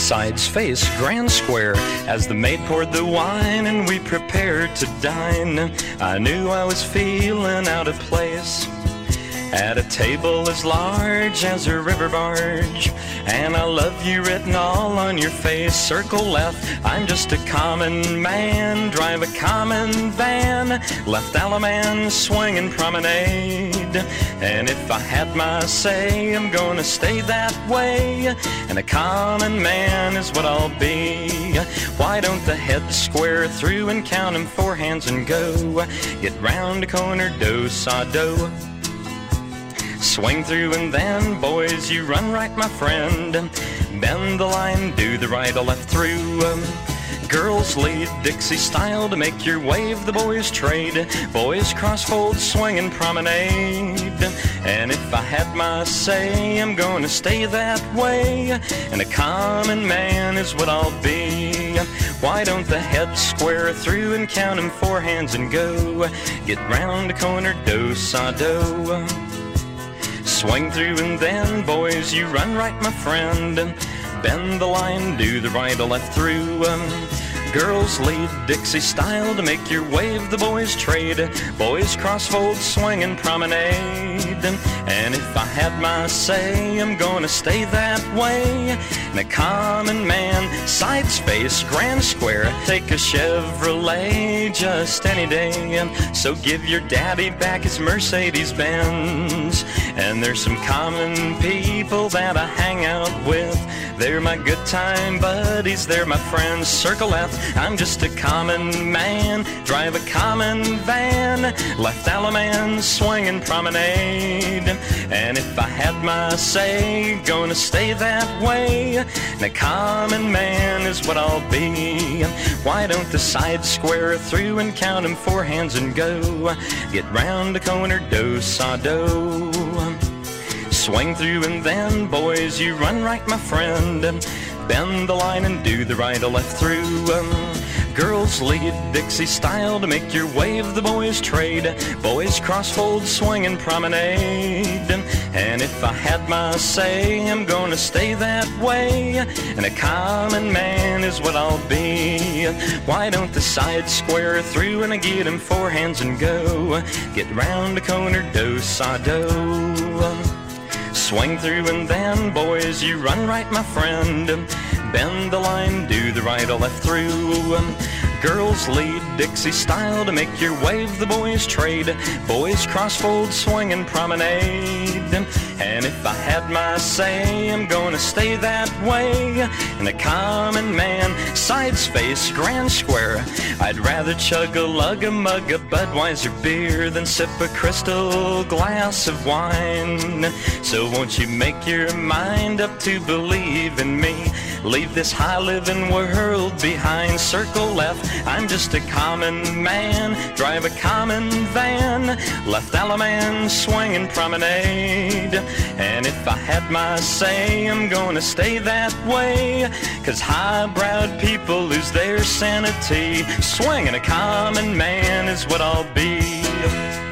Sides face grand square as the maid poured the wine and we prepared to dine. I knew I was feeling out of place at a table as large as a river barge, and I love you written all on your face. Circle left, I'm just a common man, drive a common van, left Alaman swinging promenade. And if I had my say, I'm gonna stay that way, and a common man is what I'll be. Why don't the heads square through and count them four hands and go? Get round the corner, do-sa-do. Swing through and then, boys, you run right, my friend. Bend the line, do the right or left through. Girls lead Dixie style to make your wave, the boys trade. Boys crossfold, swing and promenade. And if I had my say, I'm gonna stay that way, and a common man is what I'll be. Why don't the heads square through and count them four hands and go? Get round the corner, do-sa-do. Swing through and then, boys, you run right, my friend. Bend the line, do the right or left through. Girls lead Dixie style to make your wave, the boys trade. Boys crossfold, swing and promenade. And if I had my say, I'm gonna stay that way, and a common man, sides face grand square. Take a Chevrolet just any day, so give your daddy back his Mercedes-Benz. And there's some common people that I hang out with. They're my good time buddies, they're my friends. Circle left, I'm just a common man, drive a common van, left Alaman swinging promenade. And if I had my say, gonna stay that way, and a common man is what I'll be. Why don't the sides square through and count them four hands and go? Get round the corner, do-sa-do. Swing through and then, boys, you run right, my friend. Bend the line and do the right or left through. Girls lead Dixie style to make your wave, the boys trade. Boys crossfold, swing and promenade. And if I had my say, I'm gonna stay that way, and a common man is what I'll be. Why don't the sides square through and I get them four hands and go? Get round the corner, do-sa-do. Swing through and then, boys, you run right, my friend. Bend the line, do the right or left through. Girls lead Dixie style to make your wave, the boys trade. Boys crossfold, swing and promenade. And if I had my say, I'm gonna stay that way, and a common man, sides face grand square. I'd rather chug a lug a mug of Budweiser beer than sip a crystal glass of wine. So won't you make your mind up to believe in me? Leave this high-living world behind. Circle left, I'm just a common man, drive a common van, left Alaman swinging promenade. And if I had my say, I'm gonna stay that way, 'cause high-browed people lose their sanity. Swinging a common man is what I'll be.